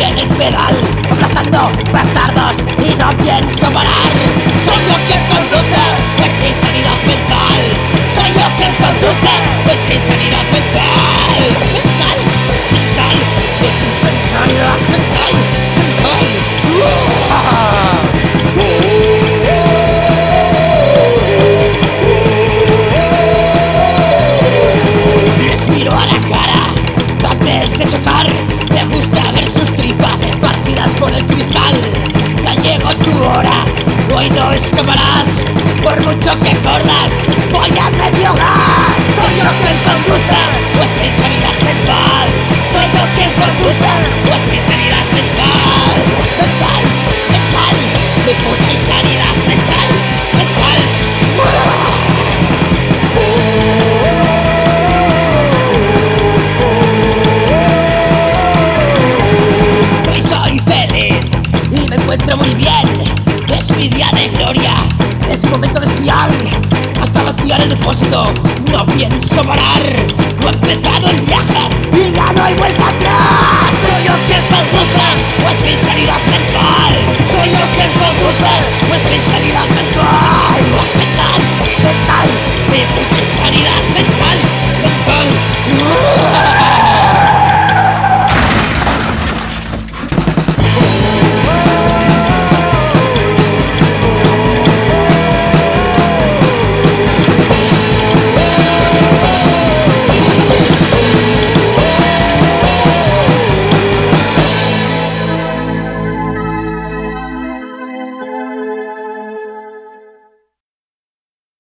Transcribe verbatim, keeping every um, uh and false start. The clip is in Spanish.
en el pedal, aplastando bastardos y no pienso parar. Soy yo quien conduce, es mi insanidad mental. Soy yo quien conduce, es mi insanidad mental. Mental, mental, es mi insanidad mental, mental. Les miro a la cara antes de chocar. Me gusta ver sus tripas esparcidas por el cristal. Ya llegó tu hora, hoy no escaparás. Por mucho que corras, voy a medio gas. Soy yo quien conduce, pues mi insanidad mental. Soy yo quien conduce, pues mi insanidad mental. Mental, mental, mi puta insanidad mental, mental. Hoy soy feliz y me encuentro muy bien. Es mi día de gloria, es mi momento bestial. Hasta vaciar el depósito, no pienso parar. No ha empezado el viaje y ya no hay vuelta atrás.